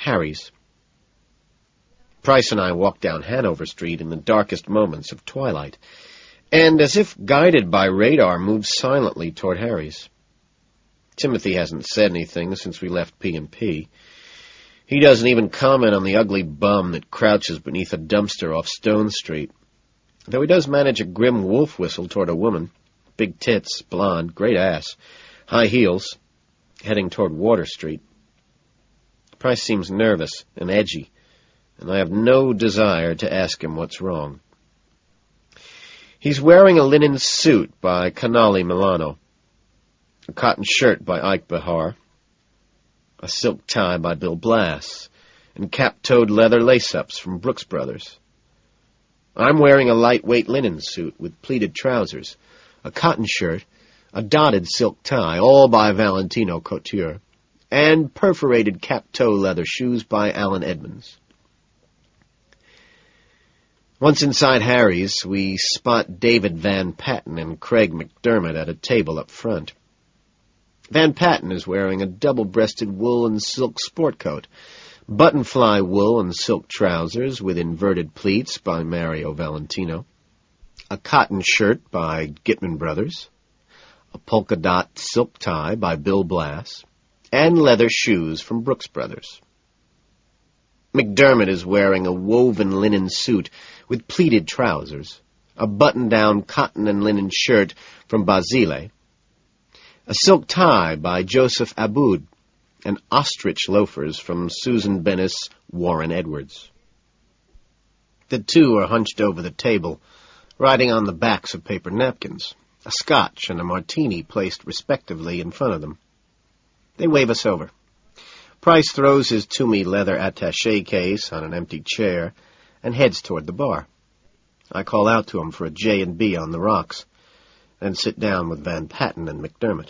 Harry's. Price and I walked down Hanover Street in the darkest moments of twilight, and, as if guided by radar, moved silently toward Harry's. Timothy hasn't said anything since we left P&P. He doesn't even comment on the ugly bum that crouches beneath a dumpster off Stone Street, though he does manage a grim wolf whistle toward a woman, big tits, blonde, great ass, high heels, heading toward Water Street. Price seems nervous and edgy, and I have no desire to ask him what's wrong. He's wearing a linen suit by Canale Milano, a cotton shirt by Ike Behar, a silk tie by Bill Blass, and cap-toed leather lace-ups from Brooks Brothers. I'm wearing a lightweight linen suit with pleated trousers, a cotton shirt, a dotted silk tie, all by Valentino Couture, and perforated cap-toe leather shoes by Alan Edmonds. Once inside Harry's, we spot David Van Patten and Craig McDermott at a table up front. Van Patten is wearing a double-breasted wool and silk sport coat, buttonfly wool and silk trousers with inverted pleats by Mario Valentino, a cotton shirt by Gitman Brothers, a polka-dot silk tie by Bill Blass, and leather shoes from Brooks Brothers. McDermott is wearing a woven linen suit with pleated trousers, a button-down cotton and linen shirt from Basile, a silk tie by Joseph Aboud, and ostrich loafers from Susan Bennis Warren Edwards. The two are hunched over the table, riding on the backs of paper napkins, a scotch and a martini placed respectively in front of them. They wave us over. Price throws his Toomey leather attaché case on an empty chair and heads toward the bar. I call out to him for a J&B on the rocks, and sit down with Van Patten and McDermott.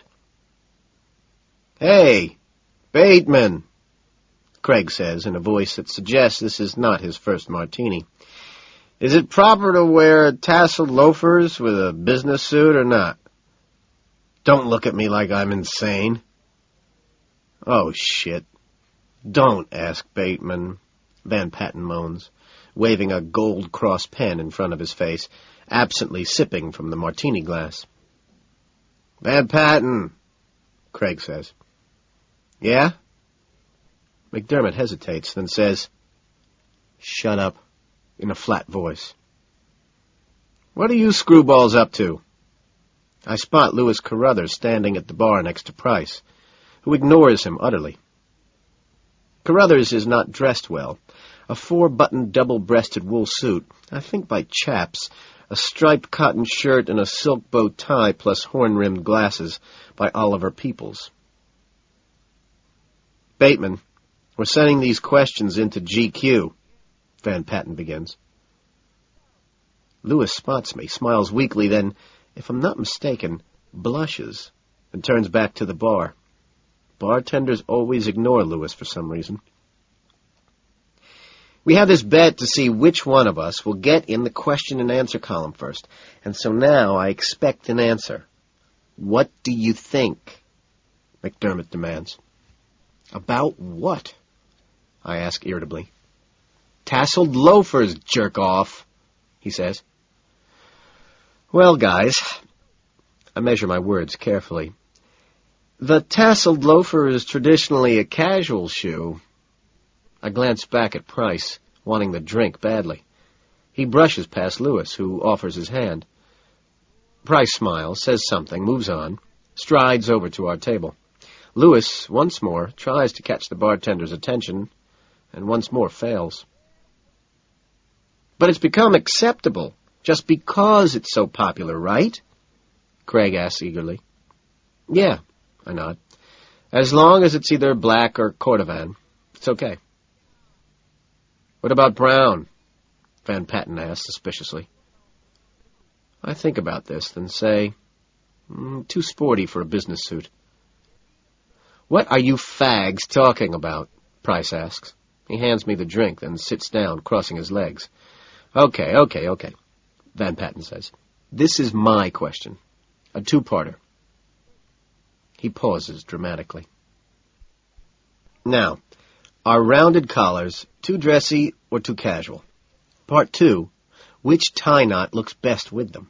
"Hey, Bateman," Craig says in a voice that suggests this is not his first martini. "Is it proper to wear tasseled loafers with a business suit or not? Don't look at me like I'm insane." "Oh, shit. Don't ask Bateman," Van Patten moans, waving a gold cross pen in front of his face, absently sipping from the martini glass. "Van Patten," Craig says. "Yeah?" McDermott hesitates, then says, "Shut up," in a flat voice. "What are you screwballs up to?" I spot Louis Carruthers standing at the bar next to Price, who ignores him utterly. Carruthers is not dressed well. A 4-button double-breasted wool suit, I think by Chaps, a striped cotton shirt, and a silk bow tie plus horn-rimmed glasses by Oliver Peoples. "Bateman, we're sending these questions into GQ," Van Patten begins. Louis spots me, smiles weakly, then, if I'm not mistaken, blushes, and turns back to the bar. Bartenders always ignore Louis for some reason. We have this bet to see which one of us will get in the question and answer column first, and so now I expect an answer. "What do you think?" McDermott demands. "About what?" I ask irritably. "Tasseled loafers, jerk-off," he says. "Well, guys," I measure my words carefully, "the tasseled loafer is traditionally a casual shoe." I glance back at Price, wanting the drink badly. He brushes past Louis, who offers his hand. Price smiles, says something, moves on, strides over to our table. Louis, once more, tries to catch the bartender's attention, and once more fails. "But it's become acceptable, just because it's so popular, right?" Craig asks eagerly. "Yeah," I nod. "As long as it's either black or Cordovan, it's okay." "What about brown?" Van Patten asks suspiciously. I think about this, then say, too sporty for a business suit. "What are you fags talking about?" Price asks. He hands me the drink, then sits down, crossing his legs. Okay, Van Patten says. "This is my question. A two-parter." He pauses dramatically. "Now, Are rounded collars too dressy or too casual? Part 2. Which tie knot looks best with them?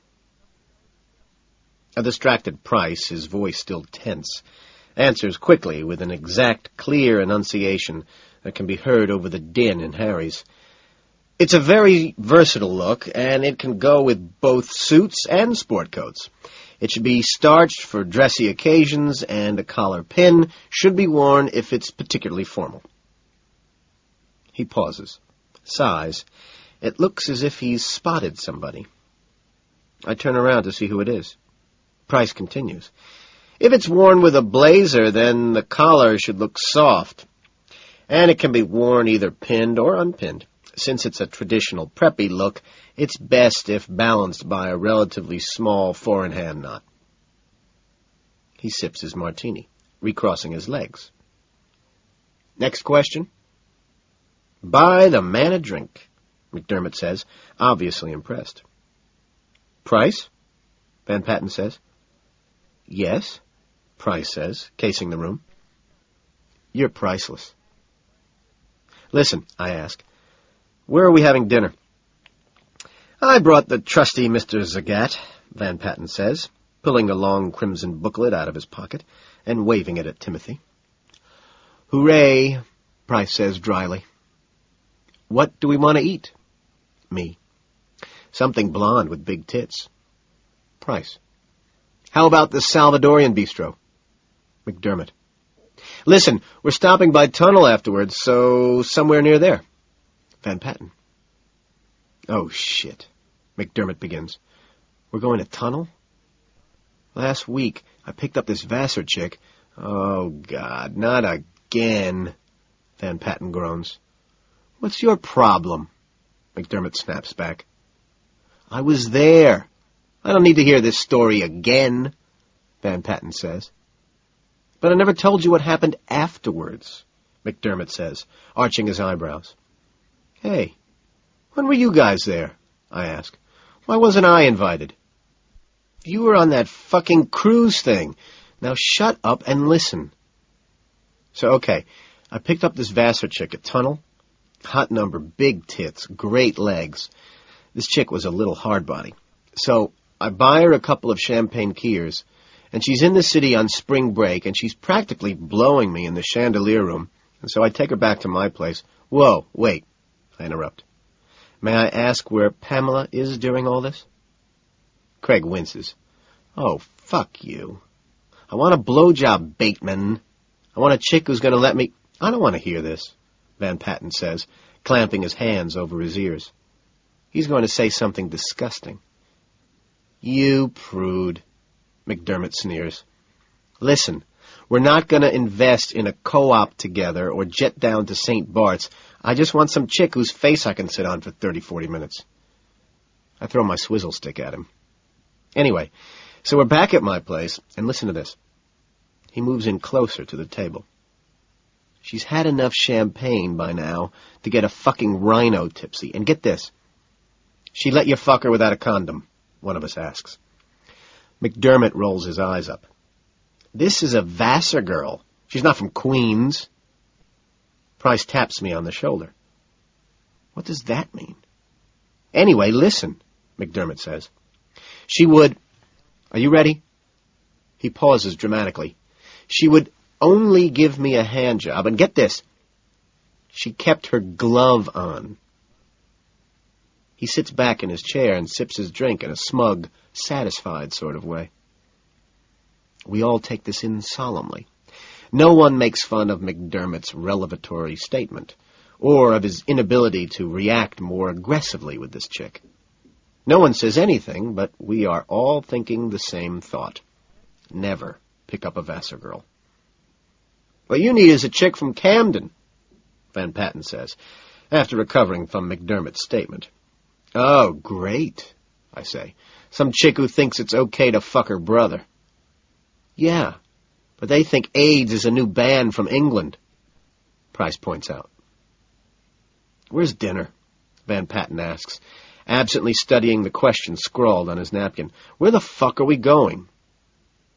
A distracted Price, his voice still tense, answers quickly with an exact, clear enunciation that can be heard over the din in Harry's. It's a very versatile look, and it can go with both suits and sport coats. It should be starched for dressy occasions, and a collar pin should be worn if it's particularly formal. He pauses, sighs. It looks as if he's spotted somebody. I turn around to see who it is. Price continues. If it's worn with a blazer, then the collar should look soft, and it can be worn either pinned or unpinned. Since it's a traditional preppy look, it's best if balanced by a relatively small four-in-hand knot. He sips his martini, recrossing his legs. Next question. Buy the man a drink, McDermott says, obviously impressed. Price? Van Patten says. Yes, Price says, casing the room. You're priceless. Listen, I ask, where are we having dinner? I brought the trusty Mr. Zagat, Van Patten says, pulling a long crimson booklet out of his pocket and waving it at Timothy. Hooray, Price says dryly. What do we want to eat? Me. Something blonde with big tits. Price. How about the Salvadorian bistro? McDermott. Listen, we're stopping by Tunnel afterwards, so somewhere near there. Van Patten. Oh, shit, McDermott begins. We're going to Tunnel? Last week, I picked up this Vassar chick. Oh, God, not again, Van Patten groans. What's your problem? McDermott snaps back. I was there. I don't need to hear this story again, Van Patten says. But I never told you what happened afterwards, McDermott says, arching his eyebrows. Hey, when were you guys there? I ask. Why wasn't I invited? You were on that fucking cruise thing. Now shut up and listen. So, okay, I picked up this Vassar chick at Tunnel. Hot number, big tits, great legs. This chick was a little hardbody. So I buy her a couple of champagne Kiers, and she's in the city on spring break, and she's practically blowing me in the chandelier room, and so I take her back to my place. Whoa, wait, I interrupt. May I ask where Pamela is during all this? Craig winces. Oh, fuck you. I want a blowjob, Bateman. I want a chick who's going to let me... I don't want to hear this, Van Patten says, clamping his hands over his ears. He's going to say something disgusting. You prude, McDermott sneers. Listen, we're not going to invest in a co-op together or jet down to St. Bart's. I just want some chick whose face I can sit on for 30, 40 minutes. I throw my swizzle stick at him. Anyway, so we're back at my place, and listen to this. He moves in closer to the table. She's had enough champagne by now to get a fucking rhino tipsy. And get this. She let you fuck her without a condom, one of us asks. McDermott rolls his eyes up. This is a Vassar girl. She's not from Queens. Price taps me on the shoulder. What does that mean? Anyway, listen, McDermott says. She would... Are you ready? He pauses dramatically. She would only give me a hand job, and get this. She kept her glove on. He sits back in his chair and sips his drink in a smug, satisfied sort of way. We all take this in solemnly. No one makes fun of McDermott's revelatory statement, or of his inability to react more aggressively with this chick. No one says anything, but we are all thinking the same thought. Never pick up a Vassar girl. What you need is a chick from Camden, Van Patten says, after recovering from McDermott's statement. Oh, great, I say. Some chick who thinks it's okay to fuck her brother. Yeah, but they think AIDS is a new band from England, Price points out. Where's dinner? Van Patten asks, absently studying the question scrawled on his napkin. Where the fuck are we going?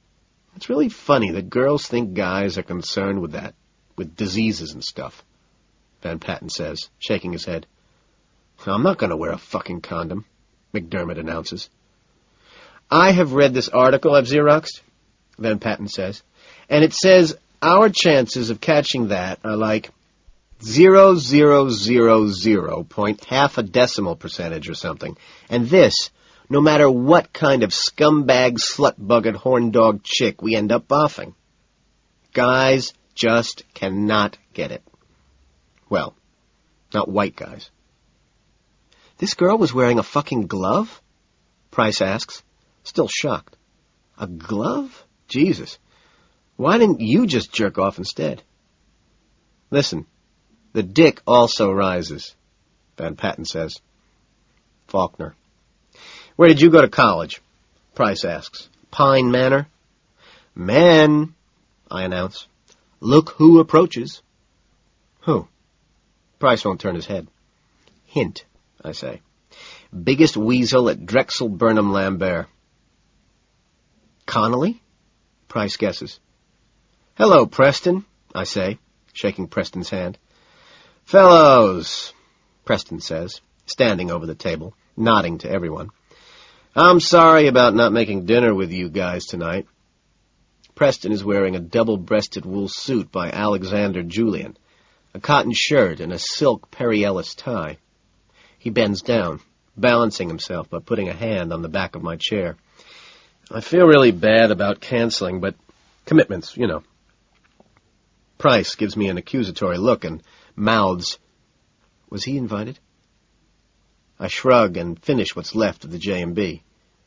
It's really funny that girls think guys are concerned with that, with diseases and stuff. Van Patten says, shaking his head. I'm not going to wear a fucking condom, McDermott announces. I have read this article I've Xeroxed, Van Patten says, and it says our chances of catching that are like 0.0000 point half a decimal percentage or something. And this, no matter what kind of scumbag, slut-buggered, horn-dog chick we end up boffing. Guys just cannot get it. Well, not white guys. This girl was wearing a fucking glove? Price asks, still shocked. A glove? Jesus. Why didn't you just jerk off instead? Listen, the dick also rises, Van Patten says. Faulkner. Where did you go to college? Price asks. Pine Manor. Men, I announce. Look who approaches. Who? Price won't turn his head. Hint, I say. Biggest weasel at Drexel Burnham Lambert. Connolly? Price guesses. Hello, Preston, I say, shaking Preston's hand. Fellows, Preston says, standing over the table, nodding to everyone. I'm sorry about not making dinner with you guys tonight. Preston is wearing a double-breasted wool suit by Alexander Julian, a cotton shirt and a silk Perry Ellis tie. He bends down, balancing himself by putting a hand on the back of my chair. I feel really bad about canceling, but commitments, you know. Price gives me an accusatory look and mouths, was he invited? I shrug and finish what's left of the J&B.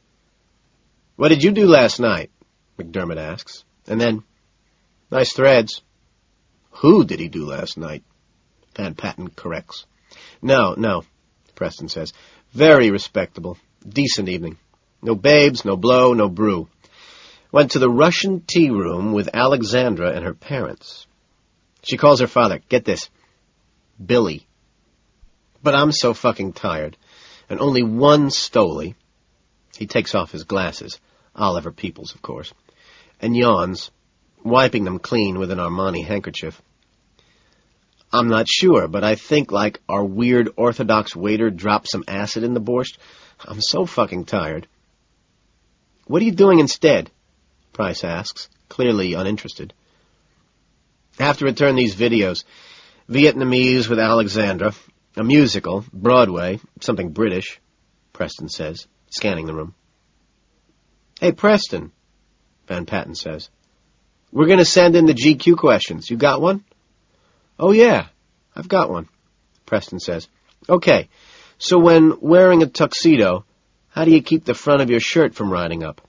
What did you do last night? McDermott asks. And then, nice threads. Who did he do last night? Van Patten corrects. No, Preston says. Very respectable. Decent evening. No babes, no blow, no brew. Went to the Russian tea room with Alexandra and her parents. She calls her father, get this, Billy. But I'm so fucking tired. And only one Stoli. He takes off his glasses, Oliver Peoples, of course, and yawns, wiping them clean with an Armani handkerchief. I'm not sure, but I think like our weird Orthodox waiter dropped some acid in the borscht. I'm so fucking tired. What are you doing instead? Price asks, clearly uninterested. I have to return these videos. Vietnamese with Alexandra. A musical, Broadway, something British, Preston says, scanning the room. Hey, Preston, Van Patten says. We're going to send in the GQ questions. You got one? Oh, yeah, I've got one, Preston says. Okay, so when wearing a tuxedo, how do you keep the front of your shirt from riding up?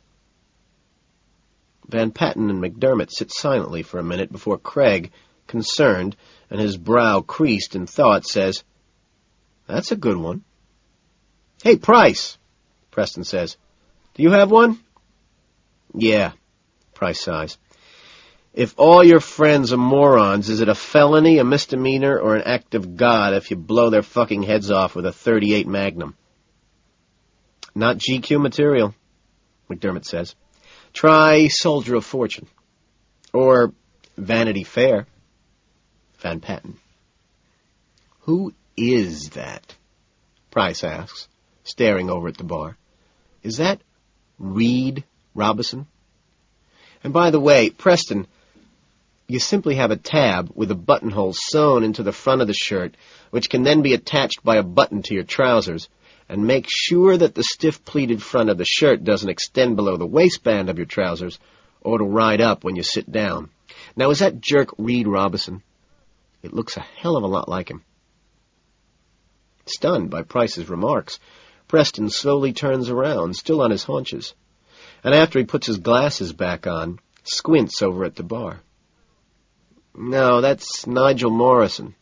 Van Patten and McDermott sit silently for a minute before Craig, concerned, and his brow creased in thought, says, That's a good one. Hey, Price, Preston says. Do you have one? Yeah, Price sighs. If all your friends are morons, is it a felony, a misdemeanor, or an act of God if you blow their fucking heads off with a .38 Magnum? Not GQ material, McDermott says. Try Soldier of Fortune. Or Vanity Fair. Van Patten. Who is that? Price asks, staring over at the bar. Is that Reed Robison? And by the way, Preston, you simply have a tab with a buttonhole sewn into the front of the shirt, which can then be attached by a button to your trousers, and make sure that the stiff pleated front of the shirt doesn't extend below the waistband of your trousers, or it'll ride up when you sit down. Now, is that jerk Reed Robison? It looks a hell of a lot like him. Stunned by Price's remarks, Preston slowly turns around, still on his haunches, and after he puts his glasses back on, squints over at the bar. No, that's Nigel Morrison.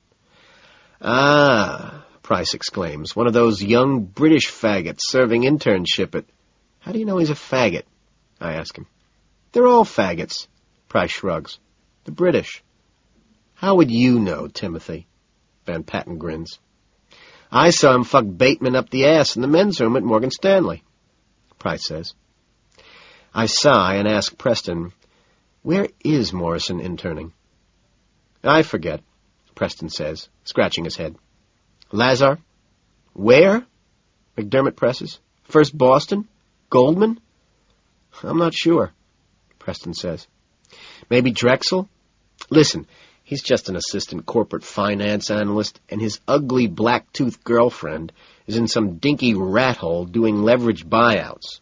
Ah, Price exclaims, one of those young British faggots serving internship at... How do you know he's a faggot? I ask him. They're all faggots, Price shrugs. The British. How would you know, Timothy? Van Patten grins. I saw him fuck Bateman up the ass in the men's room at Morgan Stanley, Price says. I sigh and ask Preston, where is Morrison interning? I forget, Preston says, scratching his head. Lazar? Where? McDermott presses. First Boston? Goldman? I'm not sure, Preston says. Maybe Drexel? Listen, he's just an assistant corporate finance analyst, and his ugly black-toothed girlfriend is in some dinky rat hole doing leveraged buyouts.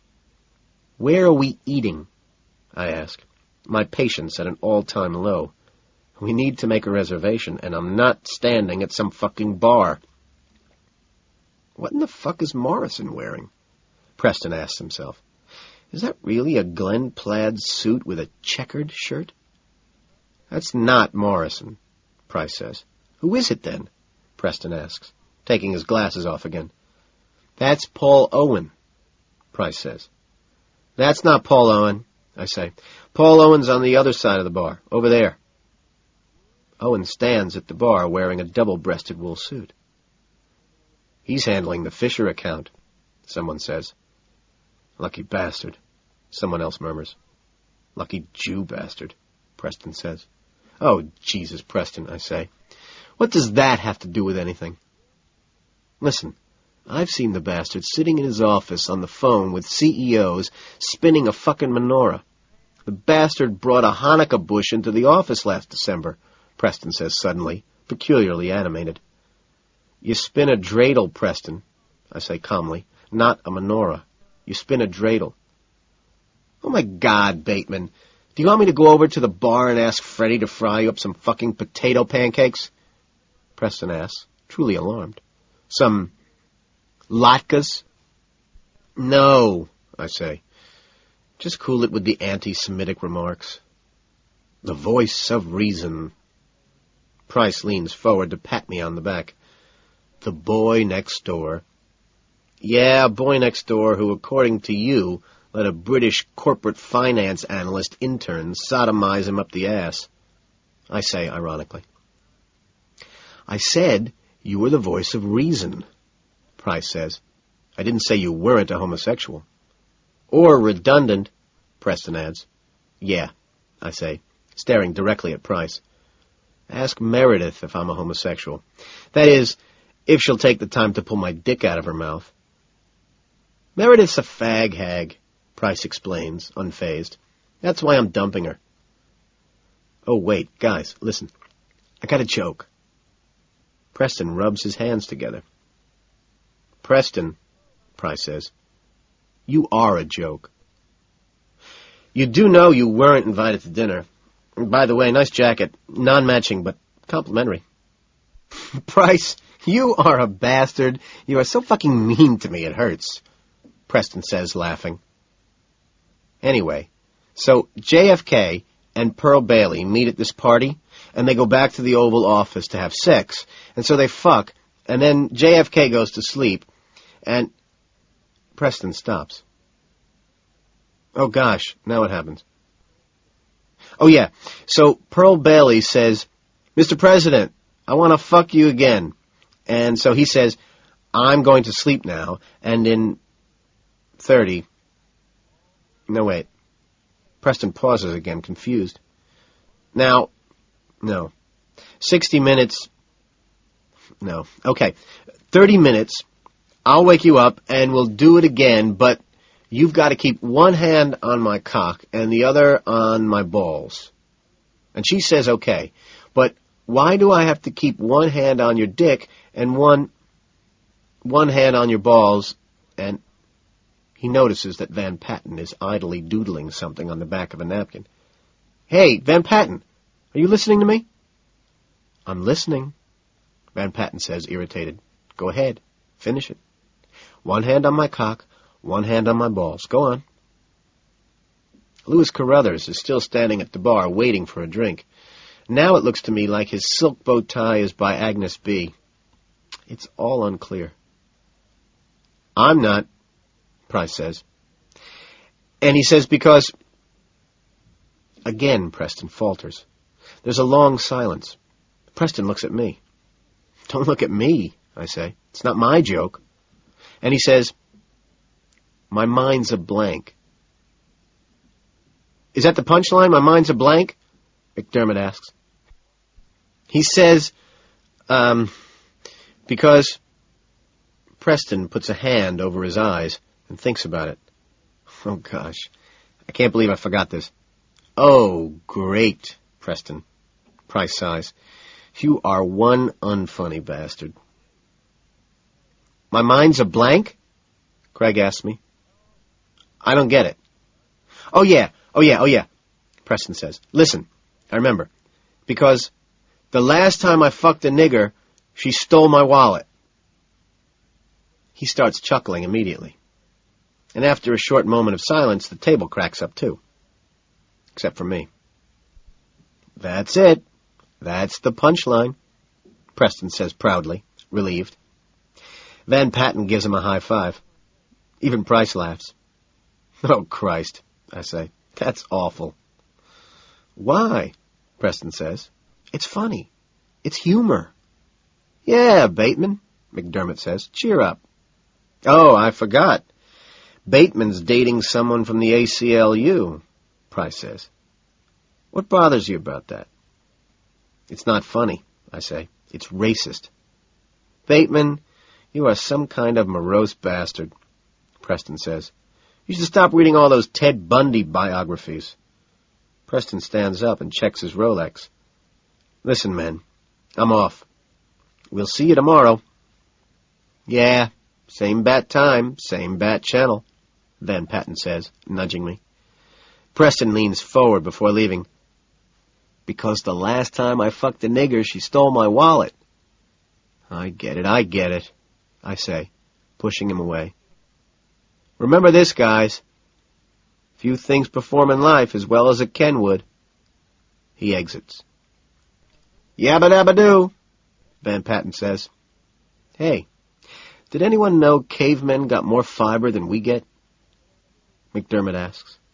Where are we eating? I ask, my patience at an all-time low. We need to make a reservation, and I'm not standing at some fucking bar. What in the fuck is Morrison wearing? Preston asks himself. Is that really a Glen plaid suit with a checkered shirt? That's not Morrison, Price says. Who is it then? Preston asks, taking his glasses off again. That's Paul Owen, Price says. That's not Paul Owen, I say. Paul Owen's on the other side of the bar, over there. Owen stands at the bar wearing a double-breasted wool suit. He's handling the Fisher account, someone says. Lucky bastard, someone else murmurs. Lucky Jew bastard, Preston says. Oh, Jesus, Preston, I say. What does that have to do with anything? Listen, I've seen the bastard sitting in his office on the phone with CEOs spinning a fucking menorah. The bastard brought a Hanukkah bush into the office last December, Preston says suddenly, peculiarly animated. You spin a dreidel, Preston, I say calmly, not a menorah. You spin a dreidel. Oh, my God, Bateman. Do you want me to go over to the bar and ask Freddie to fry you up some fucking potato pancakes? Preston asks, truly alarmed. Some latkes? No, I say. Just cool it with the anti-Semitic remarks. The voice of reason. Price leans forward to pat me on the back. The boy next door. Yeah, boy next door who, according to you, let a British corporate finance analyst intern sodomize him up the ass. I say ironically. I said you were the voice of reason, Price says. I didn't say you weren't a homosexual. Or redundant, Preston adds. Yeah, I say, staring directly at Price. Ask Meredith if I'm a homosexual. That is, if she'll take the time to pull my dick out of her mouth. Meredith's a fag hag, Price explains, unfazed. That's why I'm dumping her. Oh, wait, guys, listen. I got a joke. Preston rubs his hands together. Preston, Price says, you are a joke. You do know you weren't invited to dinner. By the way, nice jacket. Non-matching, but complimentary. Price, you are a bastard. You are so fucking mean to me, it hurts, Preston says, laughing. Anyway, so JFK and Pearl Bailey meet at this party, and they go back to the Oval Office to have sex, and so they fuck, and then JFK goes to sleep, and Preston stops. Oh gosh, now what happens? Oh yeah, so Pearl Bailey says, Mr. President, I want to fuck you again. And so he says, I'm going to sleep now, and in 30... No, wait. Preston pauses again, confused. Now, no. 60 minutes... No. Okay. 30 minutes, I'll wake you up, and we'll do it again, but you've got to keep one hand on my cock and the other on my balls. And she says, okay, but why do I have to keep one hand on your dick and one hand on your balls? And he notices that Van Patten is idly doodling something on the back of a napkin. Hey, Van Patten, are you listening to me? I'm listening, Van Patten says, irritated. Go ahead, finish it. One hand on my cock, one hand on my balls. Go on. Louis Carruthers is still standing at the bar waiting for a drink. Now it looks to me like his silk bow tie is by Agnes B. It's all unclear. I'm not, Price says. And he says because... Again, Preston falters. There's a long silence. Preston looks at me. Don't look at me, I say. It's not my joke. And he says, my mind's a blank. Is that the punchline? My mind's a blank? McDermott asks. He says, because Preston puts a hand over his eyes and thinks about it. Oh, gosh. I can't believe I forgot this. Oh, great, Preston. Price sighs. You are one unfunny bastard. My mind's a blank? Craig asks me. I don't get it. Oh, yeah. Preston says. Listen, I remember. Because the last time I fucked a nigger, she stole my wallet. He starts chuckling immediately. And after a short moment of silence, the table cracks up too. Except for me. That's it. That's the punchline, Preston says proudly, relieved. Van Patten gives him a high five. Even Price laughs. Oh, Christ, I say. That's awful. Why? Preston says. It's funny. It's humor. Yeah, Bateman, McDermott says. Cheer up. Oh, I forgot. Bateman's dating someone from the ACLU, Price says. What bothers you about that? It's not funny, I say. It's racist. Bateman, you are some kind of morose bastard, Preston says. You should stop reading all those Ted Bundy biographies. Preston stands up and checks his Rolex. Listen, men, I'm off. We'll see you tomorrow. Yeah, same bat time, same bat channel, Van Patten says, nudging me. Preston leans forward before leaving. Because the last time I fucked a nigger, she stole my wallet. I get it, I say, pushing him away. Remember this, guys. Few things perform in life as well as a Ken would. He exits. Yabba-dabba-doo, Van Patten says. Hey, did anyone know cavemen got more fiber than we get? McDermott asks.